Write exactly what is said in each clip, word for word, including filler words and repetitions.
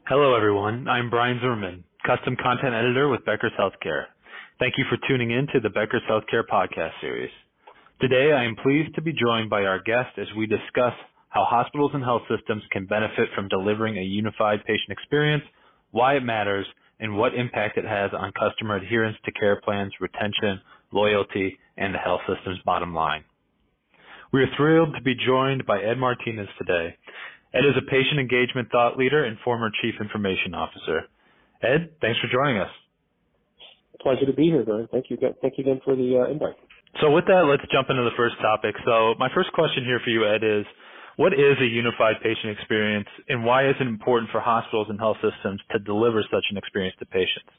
Hello, everyone. I'm Brian Zimmerman, Custom Content Editor with Becker's Healthcare. Thank you for tuning in to the Becker's Healthcare podcast series. Today, I am pleased to be joined by our guest as we discuss how hospitals and health systems can benefit from delivering a unified patient experience, why it matters, and what impact it has on customer adherence to care plans, retention, loyalty, and the health system's bottom line. We are thrilled to be joined by Ed Martinez today. Ed is a patient engagement thought leader and former chief information officer. Ed, thanks for joining us. Pleasure to be here, Brian. Thank you. again- Thank you again for the uh, invite. So with that, let's jump into the first topic. So my first question here for you, Ed, is what is a unified patient experience, and why is it important for hospitals and health systems to deliver such an experience to patients?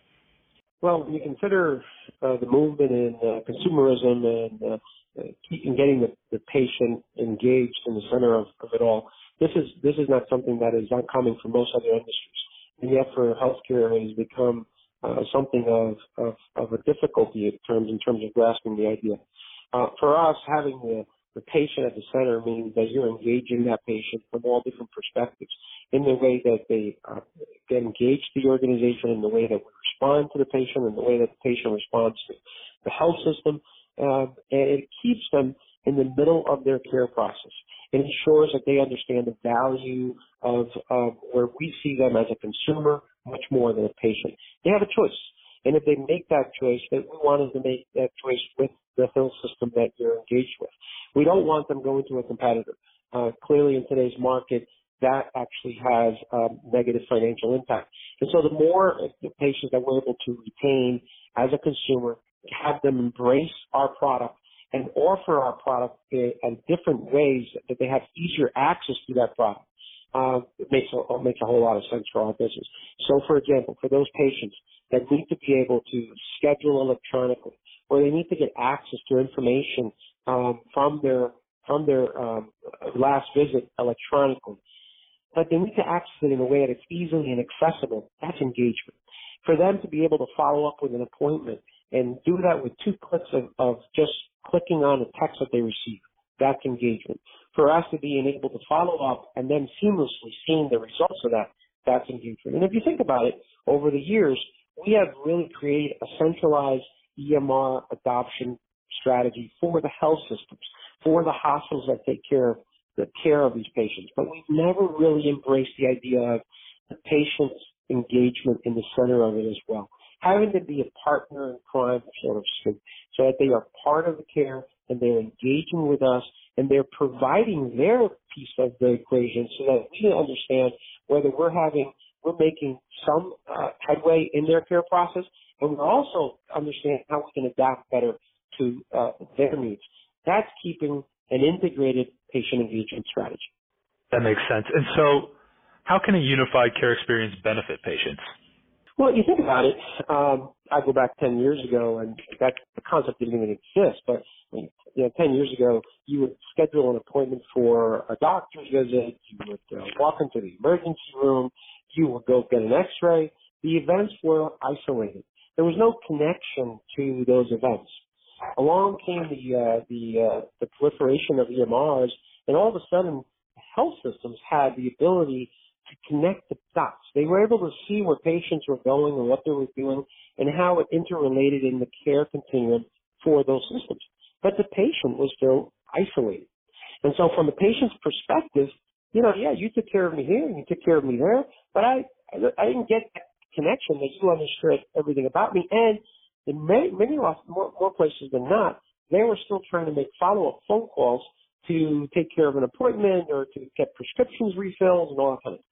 Well, when you consider uh, the movement in uh, consumerism and, uh, uh, keep- and getting the, the patient engaged in the center of, of it all, this is this is not something that is uncommon for most other industries. And yet, for healthcare, it has become uh, something of, of of a difficulty in terms in terms of grasping the idea. Uh, for us, having the the patient at the center means that you're engaging that patient from all different perspectives in the way that they uh, get engaged to the organization, in the way that we respond to the patient, in the way that the patient responds to the health system, uh, and it keeps them in the middle of their care process. It ensures that they understand the value of uh, where we see them as a consumer much more than a patient. They have a choice. And if they make that choice, that we want them to make that choice with the health system that you're engaged with. We don't want them going to a competitor. Uh, clearly in today's market, that actually has um, negative financial impact. And so the more the patients that we're able to retain as a consumer, have them embrace our product and offer our product in, in different ways that they have easier access to that product, uh, it makes a, makes a whole lot of sense for our business. So, for example, for those patients that need to be able to schedule electronically, or they need to get access to information um, from their from their um, last visit electronically, but they need to access it in a way that it's easily and accessible, that's engagement. For them to be able to follow up with an appointment and do that with two clicks of, of just clicking on a text that they receive, that's engagement. For us to be able to follow up and then seamlessly seeing the results of that, that's engagement. And if you think about it, over the years, we have really created a centralized E M R adoption strategy for the health systems, for the hospitals that take care of the care of these patients. But we've never really embraced the idea of the patient's engagement in the center of it as well. Having to be a partner in crime, sort of speak, so that they are part of the care and they're engaging with us and they're providing their piece of the equation so that we understand whether we're having, we're making some uh, headway in their care process, and we also understand how we can adapt better to uh, their needs. That's keeping an integrated patient engagement strategy. That makes sense. And so how can a unified care experience benefit patients? Well, you think about it, um, I go back ten years ago, and that the concept didn't even exist. But you know, ten years ago, you would schedule an appointment for a doctor's visit. You would uh, walk into the emergency room. You would go get an X-ray. The events were isolated. There was no connection to those events. Along came the uh, the uh, the proliferation of E M Rs, and all of a sudden, health systems had the ability to connect the dots. They were able to see where patients were going and what they were doing and how it interrelated in the care continuum for those systems. But the patient was still isolated. And so from the patient's perspective, you know, yeah, you took care of me here and you took care of me there, but I, I, I didn't get that connection that you understood everything about me. And in many, many more, more places than not, they were still trying to make follow-up phone calls to take care of an appointment or to get prescriptions refilled and all that kind of stuff.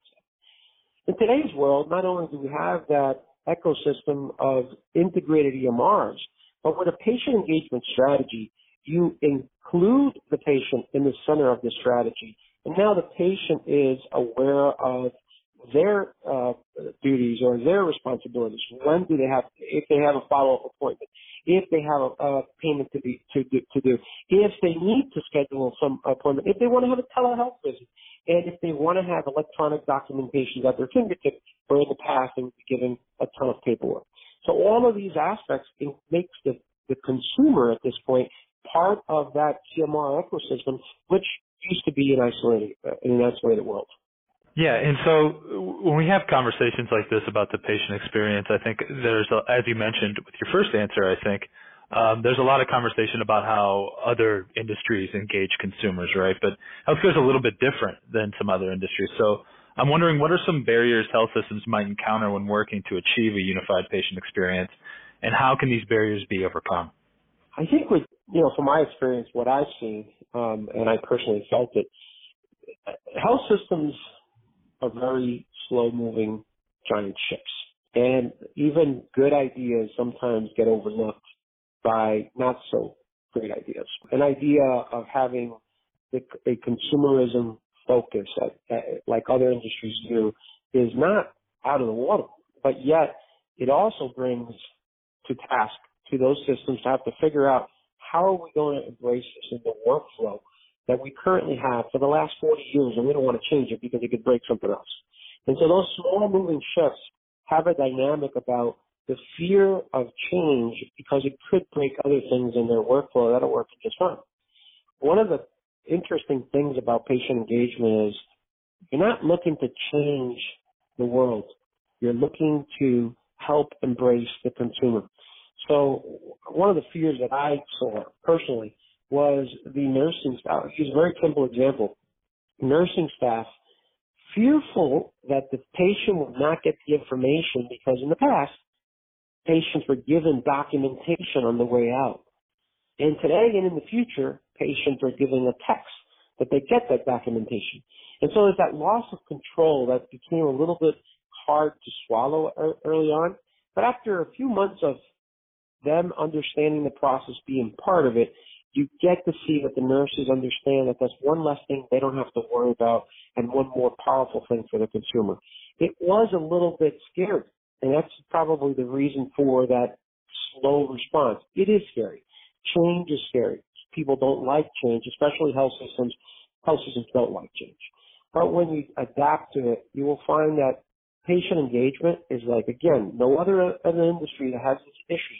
In today's world, not only do we have that ecosystem of integrated E M Rs, but with a patient engagement strategy, you include the patient in the center of the strategy. And now the patient is aware of their uh, duties or their responsibilities. When do they have, if they have a follow-up appointment, if they have a, a payment to be to do, to do, if they need to schedule some appointment, if they want to have a telehealth visit, and if they want to have electronic documentation at their fingertips, where in the past they would be given a ton of paperwork. So all of these aspects, it makes the, the consumer at this point part of that C M R ecosystem, which used to be an isolated, uh, in an isolated world. Yeah, and so when we have conversations like this about the patient experience, I think there's, a, as you mentioned with your first answer, I think um, there's a lot of conversation about how other industries engage consumers, right? But healthcare is a little bit different than some other industries. So I'm wondering, what are some barriers health systems might encounter when working to achieve a unified patient experience, and how can these barriers be overcome? I think with, you know, from my experience, what I've seen, um, and I personally felt it, health systems are very slow-moving giant ships. And even good ideas sometimes get overlooked by not so great ideas. An idea of having a consumerism focus, at, at, like other industries do, is not out of the water. But yet, it also brings to task to those systems to have to figure out how are we going to embrace this in the workflow that we currently have for the last forty years, and we don't want to change it because it could break something else. And so those small moving shifts have a dynamic about the fear of change because it could break other things in their workflow that'll work just fine. One of the interesting things about patient engagement is you're not looking to change the world. You're looking to help embrace the consumer. So one of the fears that I saw personally was the nursing staff. Here's a very simple example. Nursing staff fearful that the patient would not get the information because in the past, patients were given documentation on the way out. And today and in the future, patients are given a text that they get that documentation. And so there's that loss of control that became a little bit hard to swallow early on. But after a few months of them understanding the process, being part of it, you get to see that the nurses understand that that's one less thing they don't have to worry about and one more powerful thing for the consumer. It was a little bit scary, and that's probably the reason for that slow response. It is scary. Change is scary. People don't like change, especially health systems. Health systems don't like change. But when you adapt to it, you will find that patient engagement is like, again, no other, other industry that has its issues.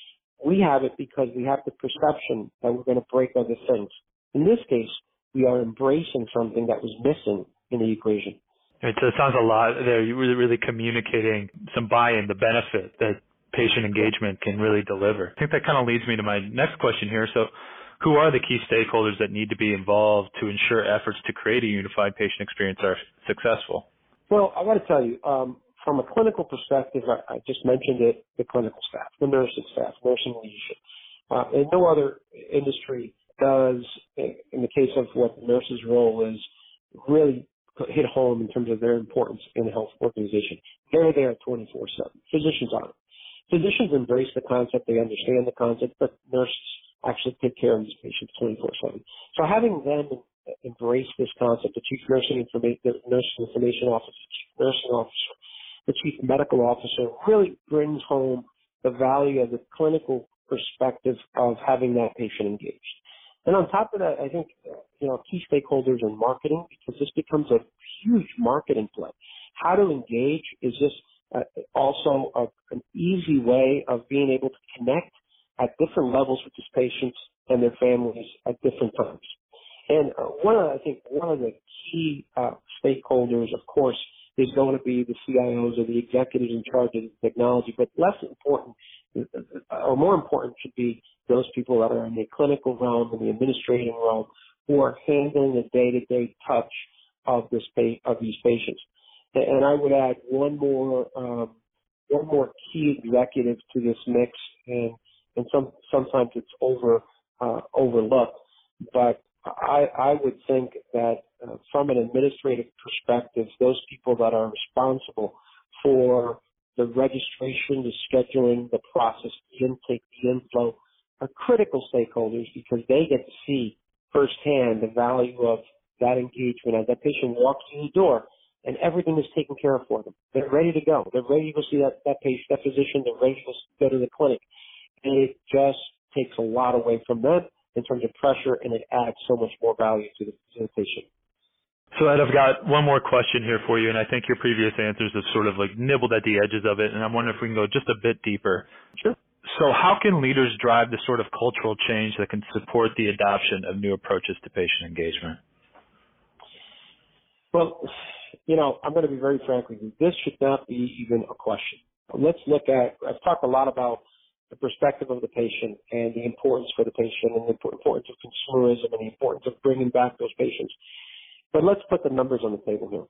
We have it because we have the perception that we're going to break other things. In this case, we are embracing something that was missing in the equation. Right, so it sounds a lot there. You're really, really communicating some buy-in, the benefit that patient engagement can really deliver. I think that kind of leads me to my next question here. So who are the key stakeholders that need to be involved to ensure efforts to create a unified patient experience are successful? Well, I got to tell you, um, from a clinical perspective, I, I just mentioned it, the clinical staff, the nursing staff, nursing leadership. Uh, and no other industry does, in the case of what the nurse's role is, really hit home in terms of their importance in a health organization. They're there twenty-four seven. Physicians aren't. Physicians embrace the concept, they understand the concept, but nurses actually take care of these patients twenty-four seven. So having them embrace this concept, the chief nursing information, the nursing information officer, the chief nursing officer, the chief medical officer really brings home the value of the clinical perspective of having that patient engaged. And on top of that, I think, you know, key stakeholders in marketing, because this becomes a huge marketing play. How to engage is just uh, also a, an easy way of being able to connect at different levels with these patients and their families at different times. And uh, one of, I think, one of the key uh, stakeholders, of course, is going to be the C I Os or the executives in charge of the technology, but less important, or more important, should be those people that are in the clinical realm and the administrative realm who are handling the day-to-day touch of this pa- of these patients. And I would add one more um, one more key executive to this mix, and and some sometimes it's over uh, overlooked, but I, I would think that uh, from an administrative perspective, those people that are responsible for the registration, the scheduling, the process, the intake, the inflow, are critical stakeholders because they get to see firsthand the value of that engagement as that patient walks through the door and everything is taken care of for them. They're ready to go. They're ready to go see that, that patient, that physician. They're ready to go to the clinic. And it just takes a lot away from them in terms of pressure, and it adds so much more value to the, to the patient. So Ed, I've got one more question here for you, and I think your previous answers have sort of like nibbled at the edges of it, and I'm wondering if we can go just a bit deeper. Sure. So how can leaders drive the sort of cultural change that can support the adoption of new approaches to patient engagement? Well, you know, I'm going to be very frank with you. This should not be even a question. Let's look at, I've talked a lot about the perspective of the patient and the importance for the patient and the importance of consumerism and the importance of bringing back those patients. But let's put the numbers on the table here.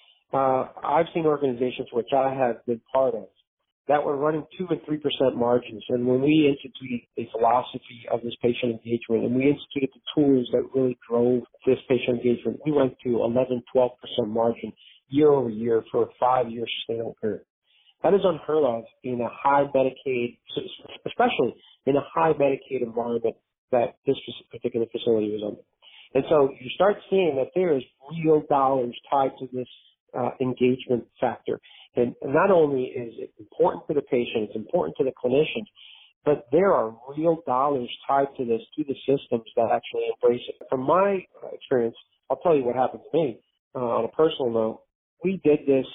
Uh, I've seen organizations which I have been part of that were running two and three percent margins. And when we instituted a philosophy of this patient engagement and we instituted the tools that really drove this patient engagement, we went to eleven, twelve percent margin year over year for a five-year sustainable period. That is unheard of in a high Medicaid, especially in a high Medicaid environment that this particular facility was under. And so you start seeing that there is real dollars tied to this uh, engagement factor. And not only is it important to the patient, it's important to the clinicians, but there are real dollars tied to this, to the systems that actually embrace it. From my experience, I'll tell you what happened to me uh, on a personal note. We did this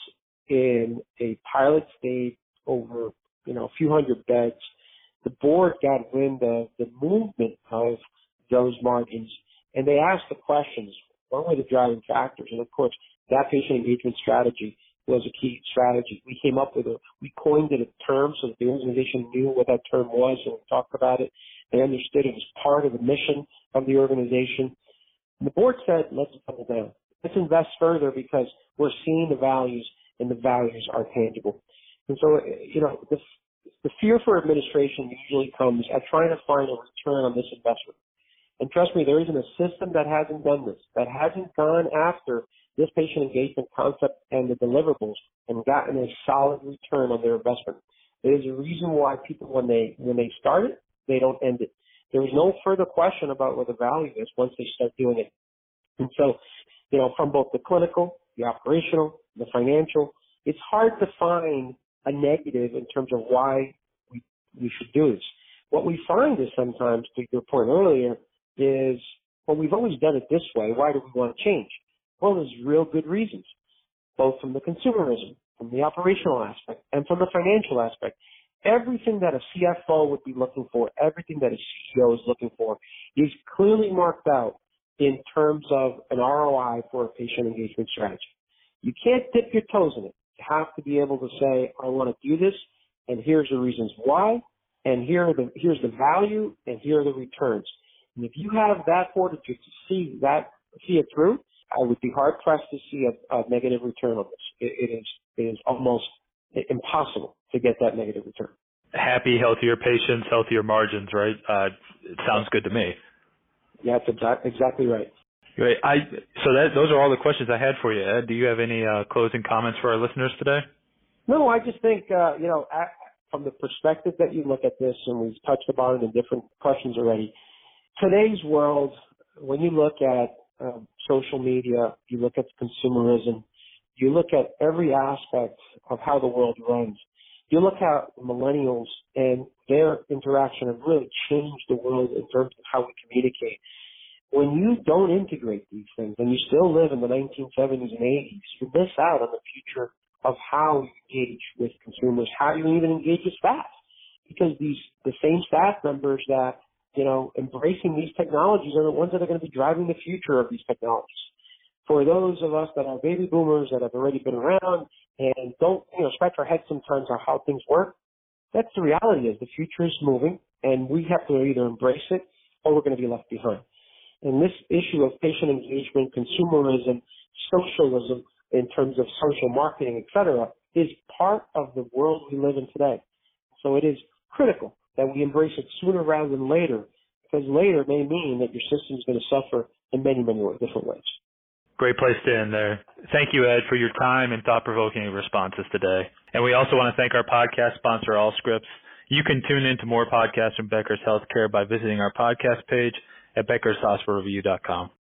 in a pilot state over, you know, a few hundred beds. The board got wind of the movement of those margins, and they asked the questions, what were the driving factors? And of course, that patient engagement strategy was a key strategy. We came up with a, we coined it a term so that the organization knew what that term was, and we talked about it. They understood it was part of the mission of the organization. And the board said, let's double down. Let's invest further because we're seeing the values, and the values are tangible. And so, you know, the, the fear for administration usually comes at trying to find a return on this investment. And trust me, there isn't a system that hasn't done this, that hasn't gone after this patient engagement concept and the deliverables and gotten a solid return on their investment. There's a reason why people, when they when they start it, they don't end it. There is no further question about what the value is once they start doing it. And so, you know, from both the clinical, the operational, the financial, it's hard to find a negative in terms of why we we should do this. What we find is sometimes, to your point earlier, is, well, we've always done it this way. Why do we want to change? Well, there's real good reasons, both from the consumerism, from the operational aspect, and from the financial aspect. Everything that a C F O would be looking for, everything that a C E O is looking for, is clearly marked out in terms of an R O I for a patient engagement strategy. You can't dip your toes in it. You have to be able to say, I want to do this, and here's the reasons why, and here are the, here's the value, and here are the returns. And if you have that fortitude to see that, see it through, I would be hard pressed to see a, a negative return on this. It, it is it is almost impossible to get that negative return. Happy, healthier patients, healthier margins, right? Uh, it sounds good to me. Yeah, that's exa- exactly right. Great. I so that those are all the questions I had for you, Ed. Do you have any uh, closing comments for our listeners today? No, I just think uh, you know, at, from the perspective that you look at this, and we've touched upon it in different questions already. Today's world, when you look at um, social media, you look at consumerism, you look at every aspect of how the world runs. You look at millennials and their interaction have really changed the world in terms of how we communicate. When you don't integrate these things and you still live in the nineteen seventies and eighties, you miss out on the future of how you engage with consumers, how you even engage with staff. Because these the same staff members that, you know, embracing these technologies are the ones that are going to be driving the future of these technologies. For those of us that are baby boomers that have already been around and don't, you know, scratch our heads sometimes on how things work, that's the reality is the future is moving and we have to either embrace it or we're going to be left behind. And this issue of patient engagement, consumerism, socialism in terms of social marketing, et cetera, is part of the world we live in today. So it is critical that we embrace it sooner rather than later, because later may mean that your system is going to suffer in many, many different ways. Great place to end there. Thank you, Ed, for your time and thought-provoking responses today. And we also want to thank our podcast sponsor, Allscripts. You can tune in to more podcasts from Becker's Healthcare by visiting our podcast page at beckers hospital review dot com.